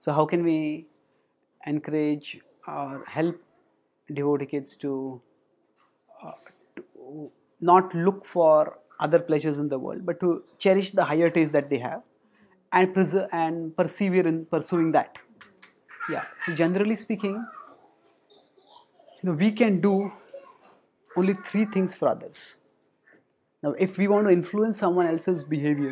So how can we encourage or help devotee kids to not look for other pleasures in the world, but to cherish the higher taste that they have and persevere in pursuing that. Yeah. So generally speaking, we can do only three things for others. Now, if we want to influence someone else's behavior,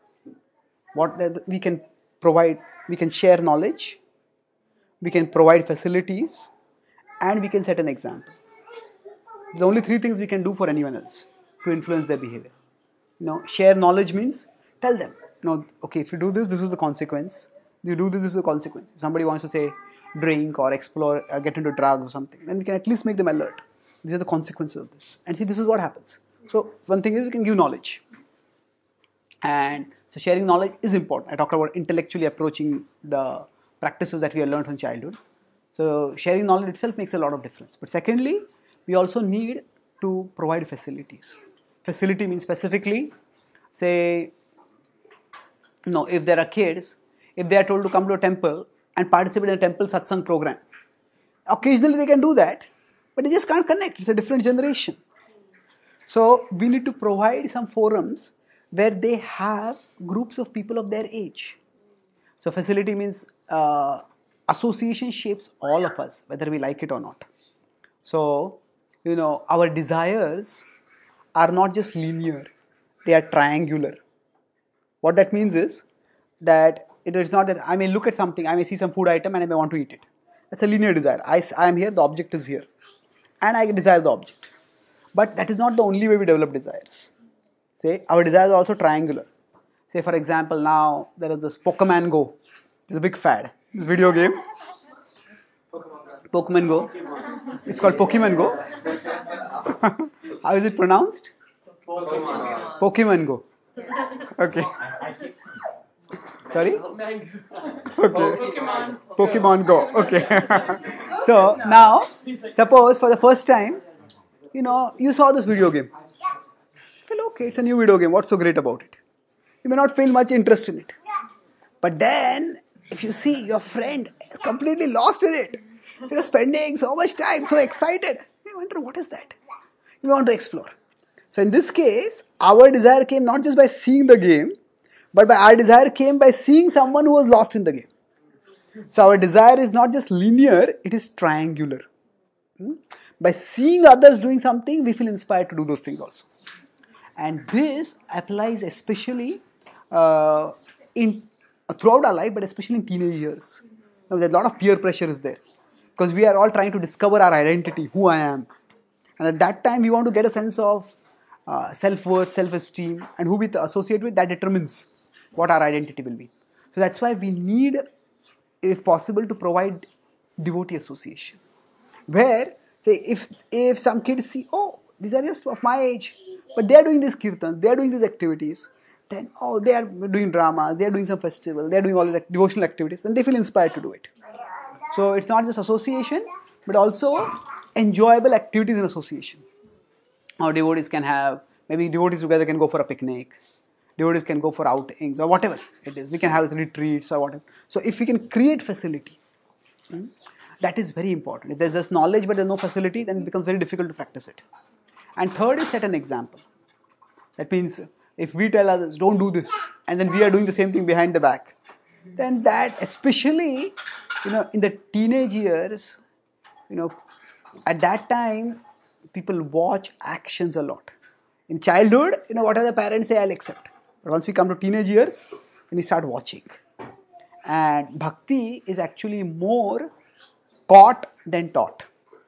we can provide, we can share knowledge, we can provide facilities, and we can set an example. The only three things we can do for anyone else to influence their behavior. Share knowledge means tell them, okay, if you do this, this is the consequence. You do this is the consequence. If somebody wants to say drink or explore or get into drugs or something, then we can at least make them alert. These are the consequences of this. And see, this is what happens. So one thing is we can give knowledge. And so sharing knowledge is important. I talked about intellectually approaching the practices that we have learned from childhood. So sharing knowledge itself makes a lot of difference. But secondly, we also need to provide facilities. Facility means specifically, say, if there are kids, if they are told to come to a temple and participate in a temple satsang program, occasionally they can do that, but they just can't connect. It's a different generation. So we need to provide some forums where they have groups of people of their age. So facility means association shapes all of us, whether we like it or not. So, our desires are not just linear, they are triangular. What that means is that it is not that I may look at something, I may see some food item and I may want to eat it. That's a linear desire. I am here, the object is here. And I desire the object. But that is not the only way we develop desires. Say, our desires are also triangular. Say, for example, now there is this Pokemon Go. It's a big fad. This video game. Pokemon Go. It's called Pokemon Go. How is it pronounced? Pokemon Go. Okay. Sorry? Okay. Pokemon Go. Okay. So now, suppose for the first time, you saw this video game. Well, okay, it's a new video game. What's so great about it? You may not feel much interest in it. But then, if you see your friend is completely lost in it, you're spending so much time, so excited, you wonder what is that? You want to explore. So in this case, our desire came not just by seeing the game, but our desire came by seeing someone who was lost in the game. So our desire is not just linear, it is triangular. By seeing others doing something, we feel inspired to do those things also. And this applies especially throughout our life, but especially in teenage years. Now, there's a lot of peer pressure is there. Because we are all trying to discover our identity, who I am. And at that time, we want to get a sense of self-worth, self-esteem, and who we associate with, that determines what our identity will be. So that's why we need, if possible, to provide devotee association. Where, say, if some kids see, oh, these are just of my age, but they are doing this kirtan, they are doing these activities, then, oh, they are doing drama, they are doing some festival, they are doing all these devotional activities, then they feel inspired to do it. So it's not just association, but also enjoyable activities in association. Or devotees can have, maybe devotees together can go for a picnic, devotees can go for outings or whatever it is. We can have retreats or whatever. So if we can create facility, that is very important. If there's just knowledge but there's no facility, then it becomes very difficult to practice it. And third is set an example. That means if we tell others, don't do this, and then we are doing the same thing behind the back, then that, especially, in the teenage years, at that time, people watch actions a lot. In childhood, whatever the parents say, I'll accept. But once we come to teenage years, then we start watching. And bhakti is actually more caught than taught.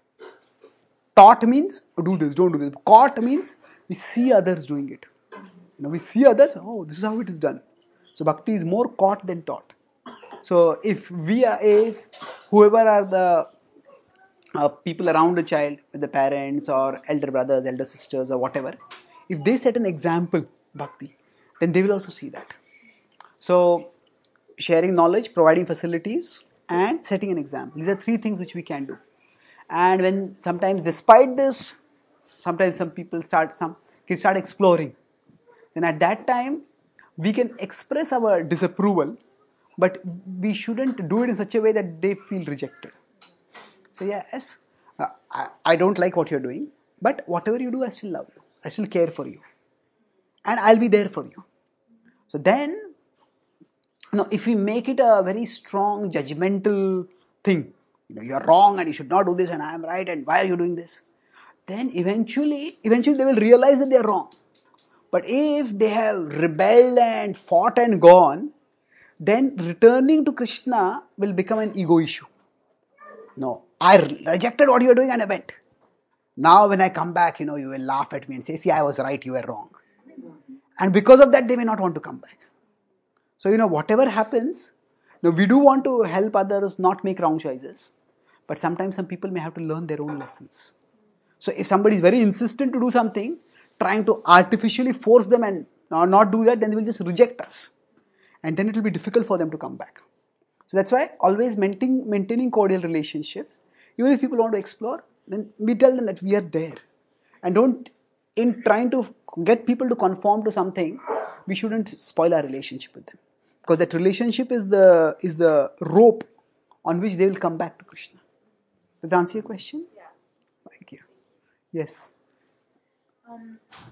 Taught means do this, don't do this. Caught means we see others doing it. We see others, oh, this is how it is done. So bhakti is more caught than taught. So if whoever are the people around the child, the parents or elder brothers, elder sisters or whatever, if they set an example, bhakti, then they will also see that. So sharing knowledge, providing facilities, and setting an example. These are three things which we can do. And when sometimes despite this, sometimes some kids start exploring. Then at that time, we can express our disapproval but we shouldn't do it in such a way that they feel rejected. So yes, I don't like what you're doing, but whatever you do, I still love you. I still care for you, and I'll be there for you. So then, if we make it a very strong judgmental thing, you're wrong and you should not do this, and I am right, and why are you doing this? Then eventually they will realize that they are wrong. But if they have rebelled and fought and gone, then returning to Krishna will become an ego issue. No, I rejected what you were doing and I went. Now when I come back, you will laugh at me and say, see, I was right, you were wrong. And because of that, they may not want to come back. So, whatever happens, we do want to help others not make wrong choices. But sometimes some people may have to learn their own lessons. So if somebody is very insistent to do something, trying to artificially force them and not do that, then they will just reject us. And then it will be difficult for them to come back. So that's why always maintaining cordial relationships. Even if people want to explore, then we tell them that we are there. And don't, in trying to get people to conform to something, we shouldn't spoil our relationship with them. Because that relationship is the rope on which they will come back to Krishna. Does that answer your question? Yeah. Thank you. Yes.